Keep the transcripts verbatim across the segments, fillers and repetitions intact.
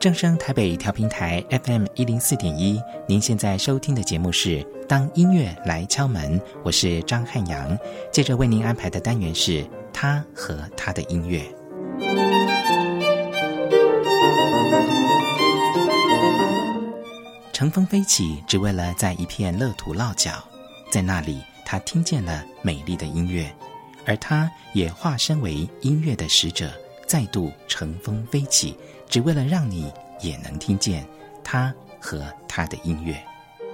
正声台北调频台 F M 一零四点一，您现在收听的节目是《当音乐来敲门》，我是张汉阳。接着为您安排的单元是他和他的音乐。乘风飞起，只为了在一片乐土落脚，在那里，他听见了美丽的音乐，而他也化身为音乐的使者，再度乘风飞起，只为了让你也能听见他和他的音乐。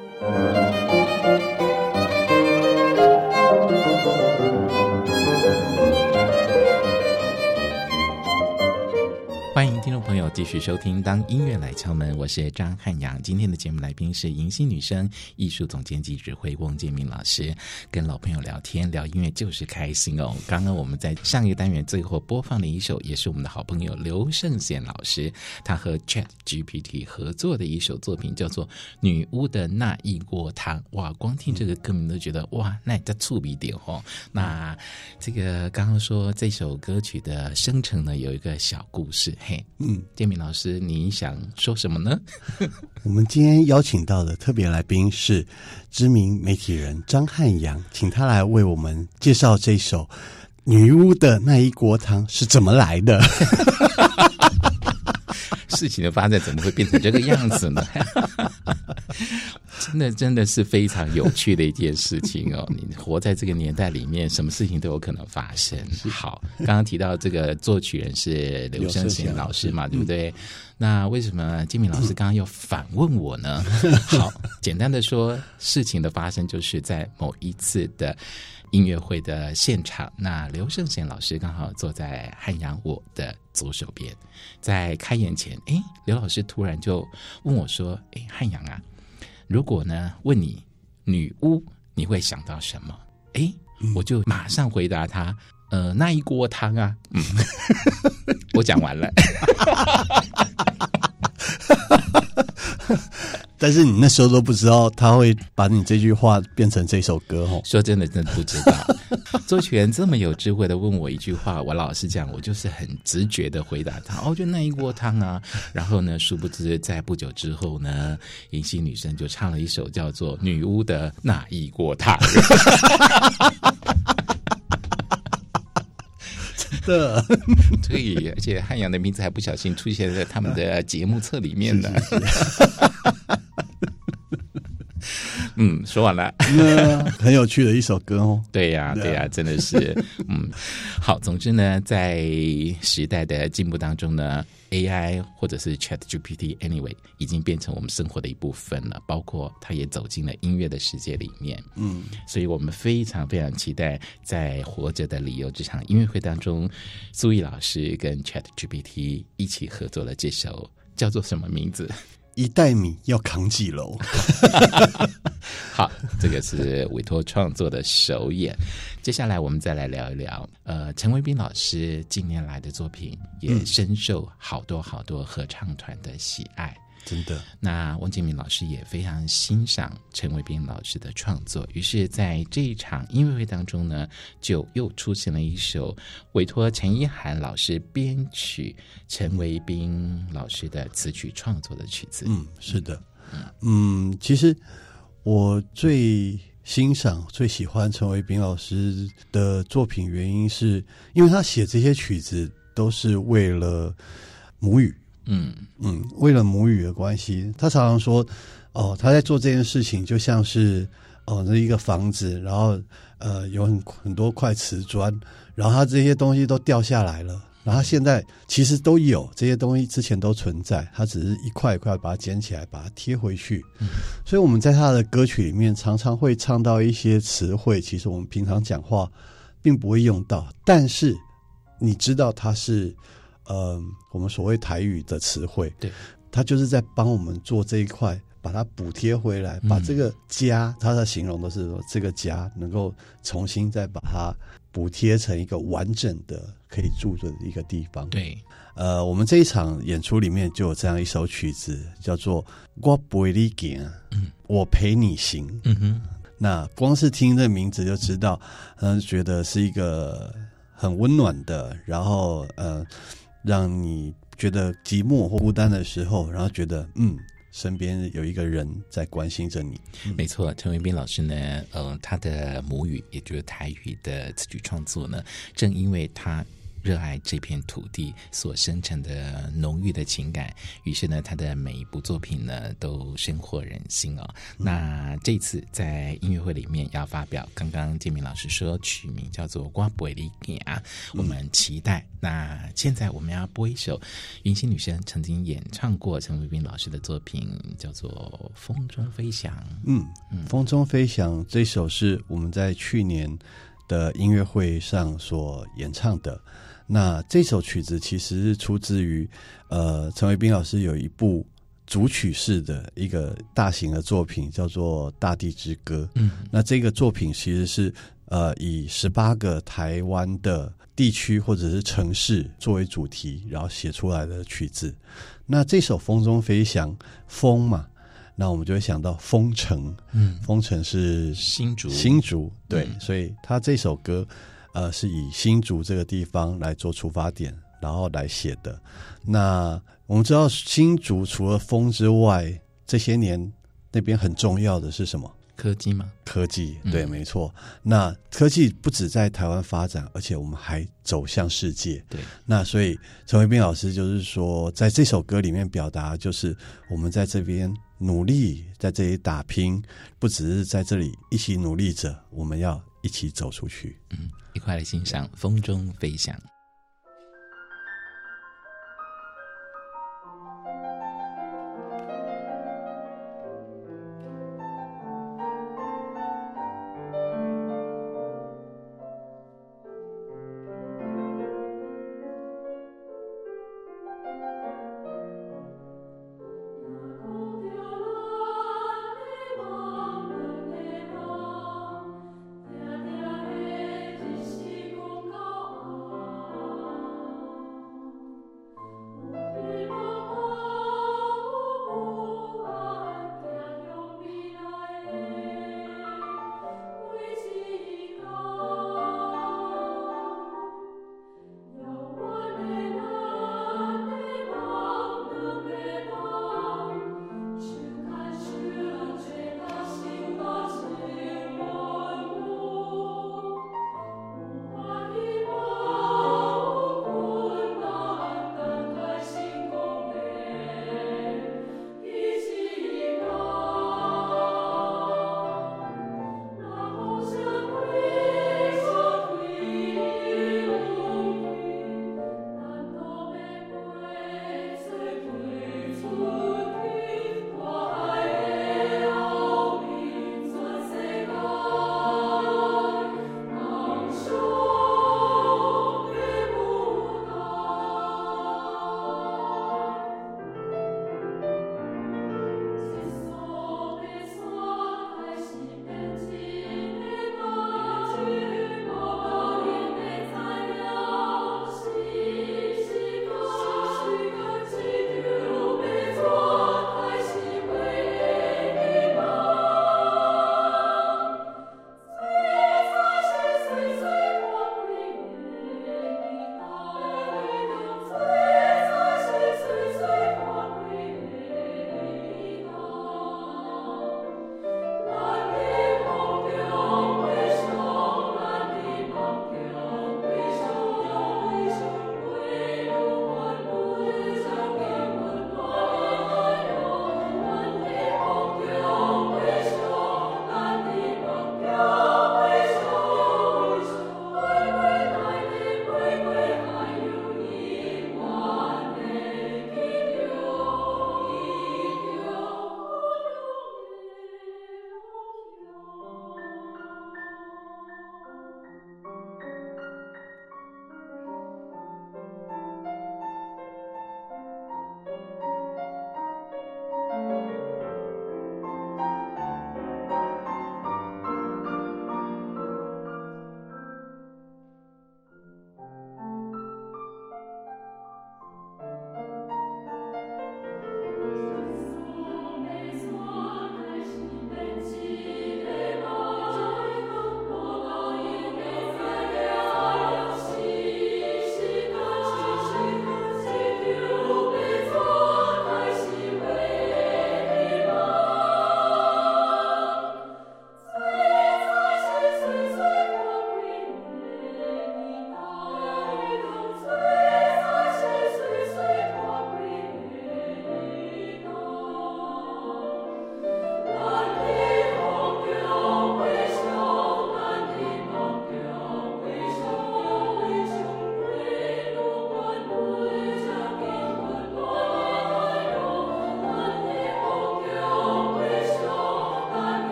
欢迎听众朋友继续收听《当音乐来敲门》，我是张汉阳。今天的节目来宾是迎曦女声艺术总监及指挥翁建民老师，跟老朋友聊天聊音乐就是开心哦。刚刚我们在上一个单元最后播放的一首，也是我们的好朋友刘胜贤老师他和 Chat G P T 合作的一首作品，叫做《女巫的那一锅汤》。哇，光听这个歌名都觉得哇，那叫触鼻点哦。那这个刚刚说这首歌曲的生成呢，有一个小故事。嘿，嗯，建民老师，你想说什么呢？ 我们今天邀请到的特别来宾是知名媒体人张汉阳，请他来为我们介绍这首《女巫的那一锅汤》是怎么来的。 事情的发展怎么会变成这个样子呢？真的真的是非常有趣的一件事情哦！你活在这个年代里面，什么事情都有可能发生。好，刚刚提到这个作曲人是刘胜贤老师嘛，对不对？嗯、那为什么建民老师刚刚又反问我呢？好，简单的说，事情的发生就是在某一次的音乐会的现场，那刘胜贤老师刚好坐在汉阳我的左手边，在开演前，诶，刘老师突然就问我说：“诶，汉阳啊，如果呢问你女巫，你会想到什么？”诶，我就马上回答他：“呃，那一锅汤啊。”嗯，我讲完了。 但是你那时候都不知道他会把你这句话变成这首歌哦。 说真的，真的不知道。作曲人这么有智慧的问我一句话，我老实讲，我就是很直觉的回答他：“哦，就那一锅汤啊。”然后呢，殊不知在不久之后呢，迎曦女生就唱了一首叫做《女巫的那一锅汤》。 的， 对，而且汉阳的名字还不小心出现在他们的节目册里面呢。是是是嗯，说完了。 很有趣的一首歌哦。 对呀、啊，对呀、啊，真的是。嗯，好，总之呢，在时代的进步当中呢 ，A I 或者是 Chat G P T，anyway 已经变成我们生活的一部分了，包括它也走进了音乐的世界里面。嗯，所以我们非常非常期待在活着的理由这场音乐会当中，苏毅老师跟 Chat G P T 一起合作了这首叫做什么名字？ 一袋米要扛几楼？ 好，这个是委托创作的首演。接下来我们再来聊一聊，呃，陈维斌老师近年来的作品也深受好多好多合唱团的喜爱。 真的， 那翁建民老师也非常欣赏陈维斌老师的创作，于是在这一场音乐会当中呢，就又出现了一首委托陈一涵老师编曲，陈维斌老师的词曲创作的曲子。 嗯，是的，嗯，嗯其实我最欣赏、最喜欢陈维斌老师的作品，原因是因为他写这些曲子都是为了母语。嗯嗯，为了母语的关系，他常常说，哦，他在做这件事情就像是哦，那一个房子，然后呃有很很多块瓷砖，然后他这些东西都掉下来了，然后他现在其实都有这些东西，之前都存在，他只是一块一块把它捡起来，把它贴回去。嗯，所以我们在他的歌曲里面常常会唱到一些词汇，其实我们平常讲话并不会用到，但是你知道它是。呃，我们所谓台语的词汇，对，它就是在帮我们做这一块，把它补贴回来，嗯、把这个家，它的形容都是说这个家能够重新再把它补贴成一个完整的可以住的一个地方。 对， 呃，我们这一场演出里面就有这样一首曲子，叫做《我陪你行》，嗯，我陪你行。嗯哼，那光是听这名字就知道，嗯、呃，觉得是一个很温暖的，然后呃。让你觉得寂寞或孤单的时候，然后觉得嗯。身边有一个人在关心着你。 嗯、没错，陈维斌老师呢，呃，他的母语也就是台语的词曲创作呢，正因为他热爱这片土地所生成的浓郁的情感，于是呢，他的每一部作品呢都深获人心哦。嗯、那这次在音乐会里面要发表，刚刚建明老师说曲名叫做《我不会离你》啊，我们期待。嗯、那现在我们要播一首云溪女生曾经演唱过陈维斌老师的作品，叫做《风中飞翔》。 嗯嗯，《风中飞翔》这首是我们在去年的音乐会上所演唱的。那这首曲子其实是出自于呃陈维斌老师有一部组曲式的一个大型的作品叫做《大地之歌》。嗯，那这个作品其实是呃以十八个台湾的地区或者是城市作为主题，然后写出来的曲子。那这首《风中飞翔》，风嘛，那我们就会想到丰城。嗯，丰城是新竹， 新竹对， 嗯、 所以他这首歌。呃，是以新竹这个地方来做出发点，然后来写的。那我们知道新竹除了风之外，这些年那边很重要的是什么？ 科技吗？ 科技，对，嗯、没错。那科技不止在台湾发展，而且我们还走向世界。 对， 那所以陈维斌老师就是说，在这首歌里面表达，就是我们在这边努力，在这里打拼，不只是在这里一起努力着，我们要一起走出去。 嗯，一块来欣赏《风中飞翔》。 Oh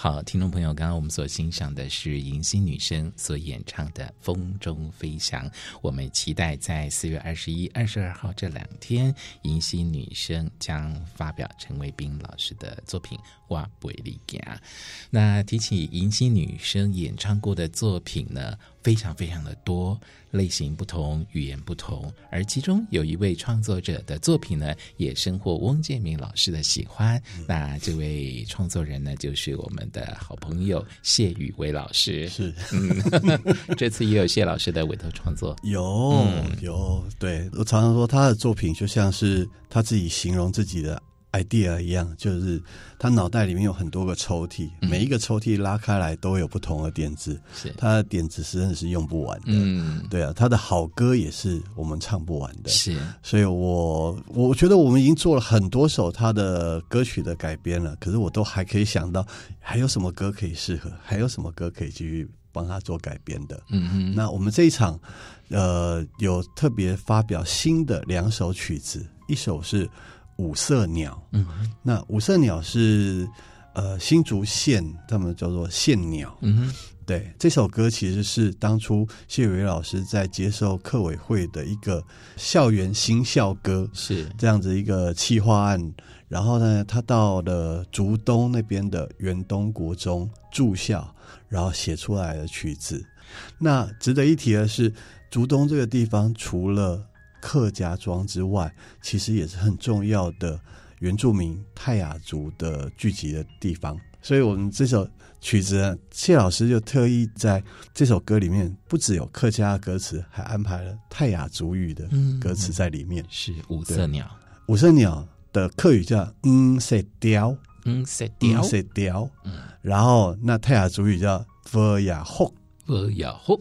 好，听众朋友，刚刚我们所欣赏的是迎曦女生所演唱的《风中飞翔》。我们期待在四月二十一、二十二号这两天，迎曦女生将发表陈卫斌老师的作品《我不会离家》。那提起迎曦女生演唱过的作品呢，非常非常的多，类型不同，语言不同，而其中有一位创作者的作品呢，也深获翁建民老师的喜欢。嗯、那这位创作人呢，就是我们的好朋友谢宇威老师。 是， 嗯，这次也有谢老师的委托创作。 有、嗯、有，对，我常常说他的作品就像是他自己形容自己的idea 一样，就是他脑袋里面有很多个抽屉、嗯、每一个抽屉拉开来都有不同的点子，是他的点子真的是用不完的。嗯，对啊，他的好歌也是我们唱不完的。是，所以我我觉得我们已经做了很多首他的歌曲的改编了，可是我都还可以想到还有什么歌可以适合，还有什么歌可以继续帮他做改编的。嗯嗯，那我们这一场呃有特别发表新的两首曲子，一首是五色鸟，嗯，那五色鸟是呃新竹县他们叫做县鸟，嗯，对，这首歌其实是当初谢宇威老师在接受客委会的一个校园新校歌，是这样子一个企划案，然后呢，他到了竹东那边的元东国中住校，然后写出来的曲子。那值得一提的是，竹东这个地方除了客家庄之外，其实也是很重要的原住民泰雅族的聚集的地方，所以我们这首曲子呢，谢老师就特意在这首歌里面不只有客家的歌词，还安排了泰雅族语的歌词在里面。嗯、 是五色鸟， 五色鸟的客语叫嗯色雕， 嗯色雕， 嗯色雕，嗯，然后那泰雅族语叫佛雅后， 佛雅后。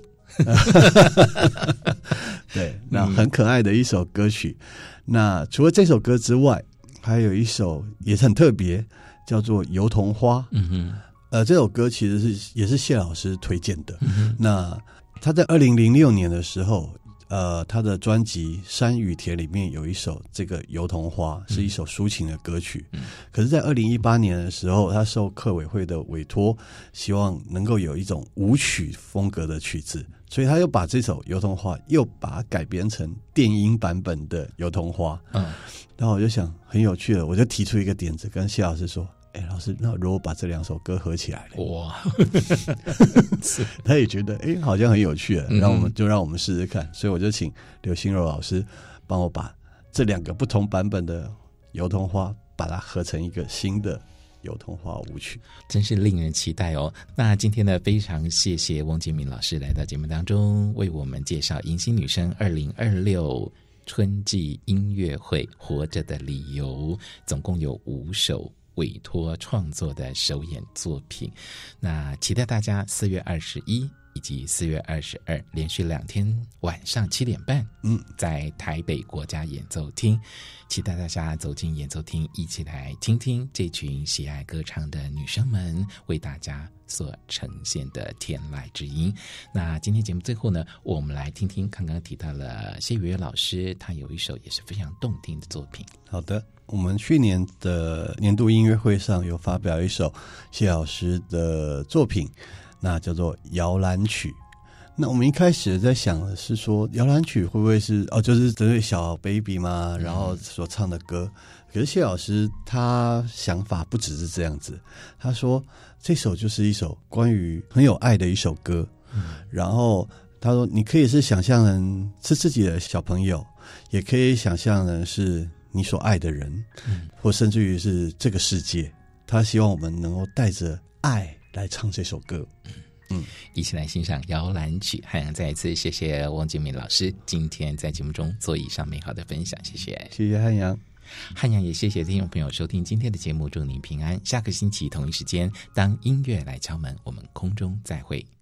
对，那很可爱的一首歌曲。嗯、那除了这首歌之外，还有一首也是很特别，叫做《油桐花》。嗯哼，呃，这首歌其实是也是谢老师推荐的。嗯、那他在二零零六年的时候，呃，他的专辑《山与田》里面有一首这个《油桐花》，是一首抒情的歌曲。嗯、可是，在二零一八年的时候，他受客委会的委托，希望能够有一种舞曲风格的曲子。所以他又把这首《油桐花》又把它改编成电音版本的《油桐花》。嗯，然后我就想很有趣了，我就提出一个点子，跟谢老师说：“哎、欸，老师，那如果把这两首歌合起来了，哇！”他也觉得哎、欸，好像很有趣了，让我们就让我们试试看。所以我就请刘心柔老师帮我把这两个不同版本的《油桐花》把它合成一个新的油桐花舞曲， 真是令人期待哦。那今天呢，非常谢谢翁建民老师来到节目当中，为我们介绍迎曦女生二零二六春季音乐会活着的理由，总共有五首委托创作的首演作品。那期待大家四月二十一以及四月二十二连续两天晚上七点半，嗯，在台北国家演奏厅，期待大家走进演奏厅，一起来听听这群喜爱歌唱的女生们为大家所呈现的天籁之音。那今天节目最后呢，我们来听听刚刚提到了谢宇威老师，他有一首也是非常动听的作品。 好的，我们去年的年度音乐会上有发表一首谢老师的作品，那叫做摇篮曲。那我们一开始在想的是说，摇篮曲会不会是哦，就是针对小 baby 嘛，然后所唱的歌。嗯、可是谢老师他想法不只是这样子，他说这首就是一首关于很有爱的一首歌。嗯、然后他说，你可以是想象成是自己的小朋友，也可以想象成是你所爱的人，嗯、或甚至于是这个世界。他希望我们能够带着爱来唱这首歌。 嗯，一起来欣赏摇篮曲。汉阳再一次谢谢翁建民老师今天在节目中做以上美好的分享，谢谢， 谢谢汉阳。 汉阳也谢谢听众朋友收听今天的节目，祝您平安。下个星期同一时间，当音乐来敲门，我们空中再会。